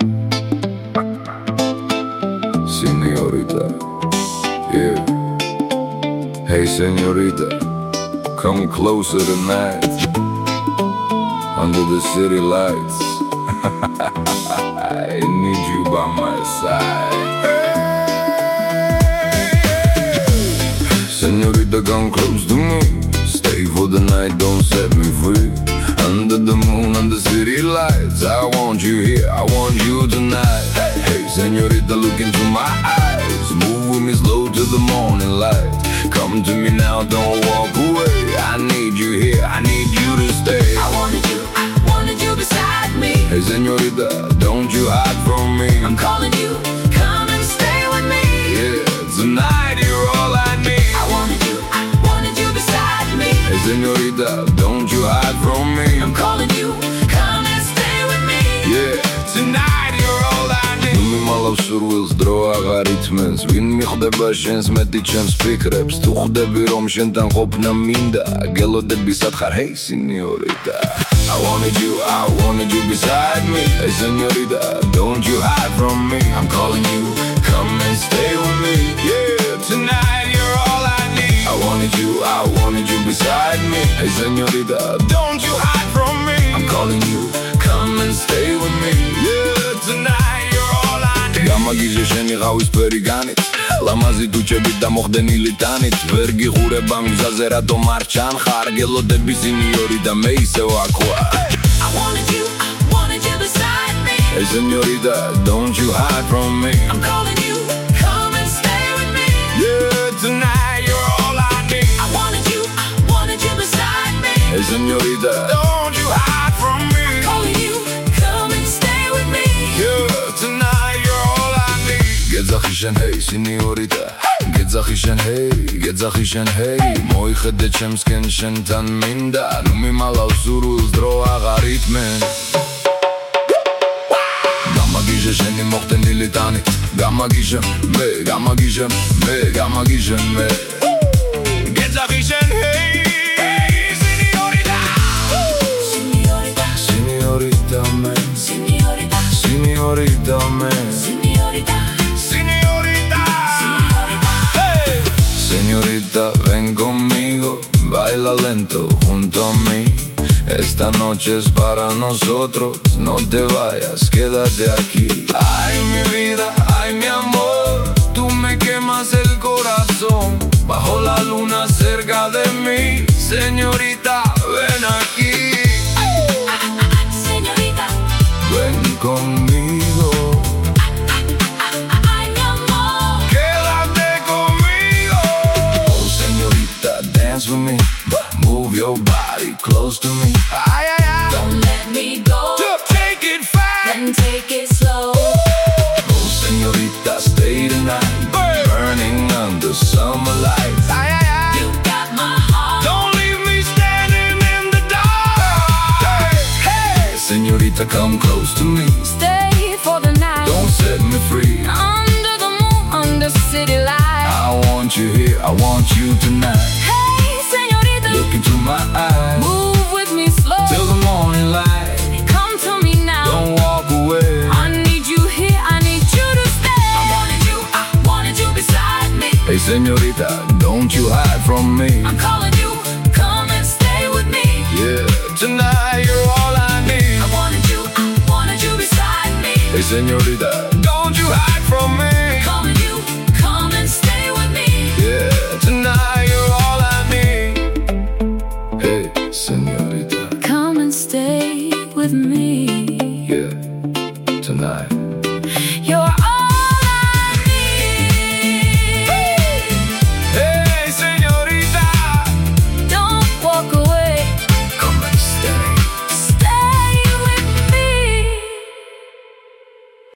Señorita, yeah. Hey, señorita, come closer tonight. Under the city lights, I need you by my side. Señorita, come close to me. Stay for the night, don't set me free. Under the moon, under city lights, I want you here, I want you tonight. Hey, señorita, look into my eyes. Move with me slow to the morning light. Come to me now, don't walk away. I need you here, I need you to stay. I wanted you beside me. Hey, señorita, don't you hide from me. I'm calling you, come and stay with me. Yeah, tonight you're all I need. I wanted you beside me. Hey, señorita, don't you hide from me. I'm calling you, come and stay with me. Yeah, tonight you're all I need. Nu mi malav surwils dro agharits mens. Vin mi xdeba shens meti chems fikrebs. Tu xdebi rom shentan qopna minda. Gelodები satkar, hey señorita. I wanted you beside me. Hey señorita, don't you hide from me. I'm calling you, come and stay with me. Yeah, tonight you're all I need. I wanted you beside me. Hey señorita, don't you hide from me. I'm calling you, come and stay with me. Yeah, tonight you're all I need. Გამაგიჟე შენი ღავის ფერი განით, ლამაზი დუჩებით და მოხდენილი ტანით. ვერ გიყურება მგზაზე რატომ არ ჩანხარ, გელოდები სინიორი და მე ისევ აქ ვარ. I wanted you beside me. Hey señorita, don't you hide from me. I'm calling you, come and stay with me. Yeah, tonight you're all I need. I wanted you beside me. Hey señorita, don't you hide from me. I'm calling you, come and stay with me. Yeah, tonight you're all I need. Გეძახი შენ, hey señorita, გეძახი შენ, hey, მოიხედე ჩემსკენ შენთან მინდა. ნუ მიმალავ სურვილს დრო აღარ ითმენ. გამაგიჟე შენი მოხდენილი ტანით, გამაგიჟე მე. გეძახი შენ, hey señorita, señorita me, señorita me, señorita, hey señorita, ven conmigo, baila lento junto a mí. Esta noche es para nosotros, no te vayas, quédate aquí. Ay mi vida, ay mi amor, tú me quemas el corazón. Bajo la luna cerca de mí, señorita, ven aquí. Señorita, Ven conmigo, ay mi amor. quédate conmigo. Oh señorita, dance with me, move your body close to me. Ay, ay, ay. Don't let me go, Take it fast. then take it slow. Oh señorita, stay tonight, burning under summer lights. Ay, ay, ay. You got my heart. Don't leave me standing in the dark. Hey, señorita, come close to me. Stay for the night. Don't set me free. Under the moon, under city light. I want you here, I want you tonight. Hey, señorita, Look into my eyes move with me slow. till the morning light. Come to me now. Don't walk away. I need you here, I need you to stay. I wanted you beside me. Hey, señorita, don't you hide from me. I'm calling you, come and stay with me. Yeah, tonight you're all I need. I wanted you beside me. Hey, señorita, don't you hide from me. Calling you, come and stay with me. Yeah, tonight you're all I need. Hey, señorita, Come and stay with me. yeah, tonight